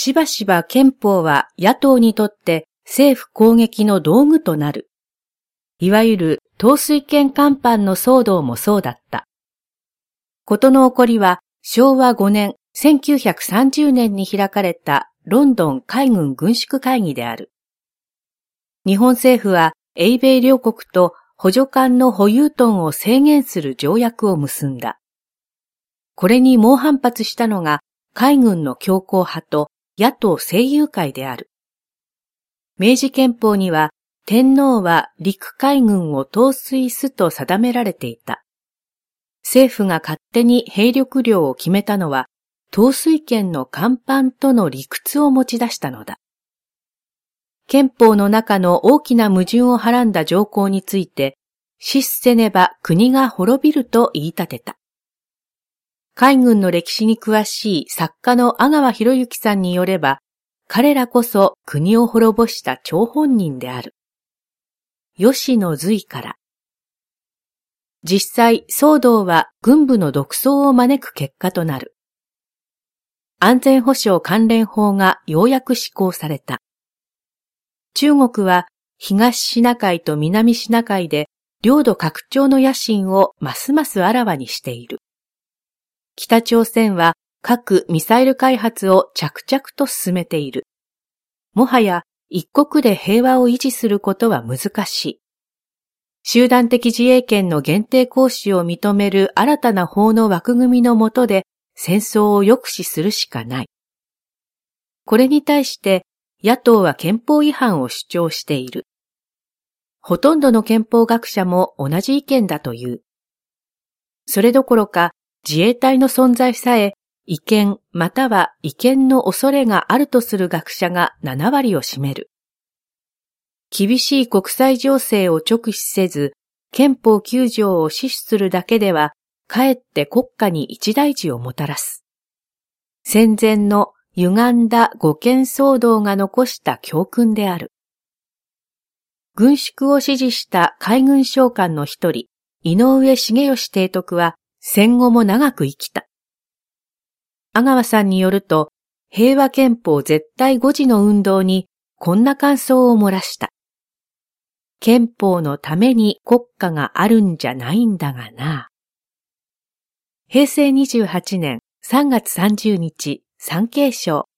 しばしば憲法は野党にとって政府攻撃の道具となる。いわゆる統帥権干犯の騒動もそうだった。事の起こりは昭和5年1930年に開かれたロンドン海軍軍縮会議である。日本政府は英米両国と補助艦の保有トを制限する条約を結んだ。これに猛反発したのが海軍の強硬派と野党政友会である。明治憲法には天皇は陸海軍を統帥すと定められていた。政府が勝手に兵力量を決めたのは統帥権の干犯との理屈を持ち出したのだ。憲法の中の大きな矛盾をはらんだ条項について、死せねば国が滅びると言い立てた。海軍の歴史に詳しい作家の阿川博之さんによれば、彼らこそ国を滅ぼした張本人である。吉野随から。実際、騒動は軍部の独走を招く結果となる。安全保障関連法がようやく施行された。中国は東シナ海と南シナ海で領土拡張の野心をますますあらわにしている。北朝鮮は核・ミサイル開発を着々と進めている。もはや一国で平和を維持することは難しい。集団的自衛権の限定行使を認める新たな法の枠組みの下で戦争を抑止するしかない。これに対して野党は憲法違反を主張している。ほとんどの憲法学者も同じ意見だという。それどころか自衛隊の存在さえ違憲または違憲の恐れがあるとする学者が7割を占める。厳しい国際情勢を直視せず、憲法9条を死守するだけでは、かえって国家に一大事をもたらす。戦前の歪んだ護憲騒動が残した教訓である。軍縮を支持した海軍将官の一人、井上重義提督は戦後も長く生きた。阿川さんによると、平和憲法絶対誤字の運動にこんな感想を漏らした。憲法のために国家があるんじゃないんだがな。平成28年3月30日、産経省。